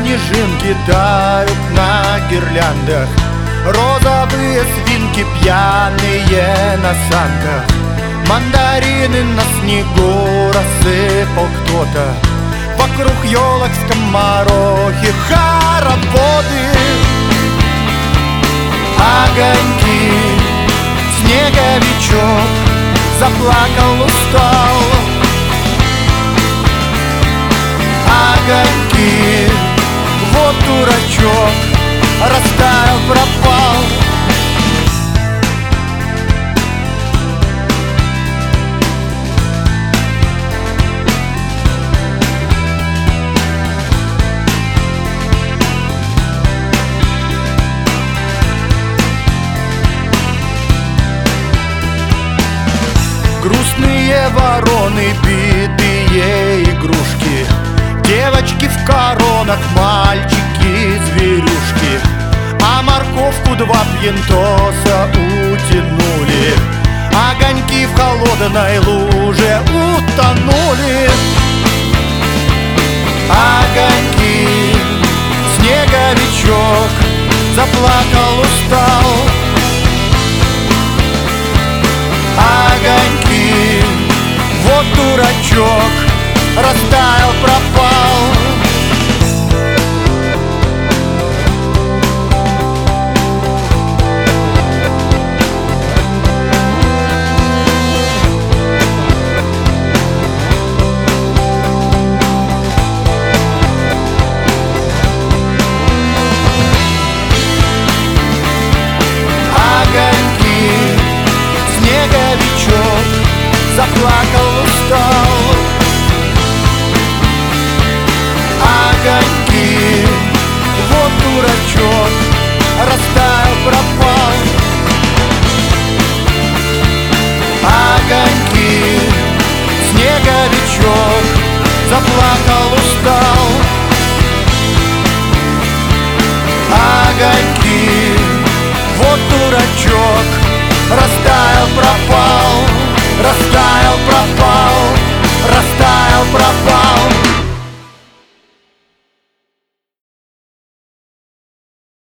снежинки тают на гирляндах, розовые свинки пьяные на санках. Мандарины на снегу рассыпал кто-то, вокруг елок скоморохи, хороводы, огоньки. Снеговичок заплакал, устал. Огоньки, вот дурачок, растаял, пропал. Грустные вороны, битые игрушки, девочки в коронах, мальчики зверюшки. А морковку два пьянтоса утянули, огоньки в холодной луже утонули. Огоньки, снеговичок заплакал, устал. Огоньки, вот дурачок, растаял, пропал.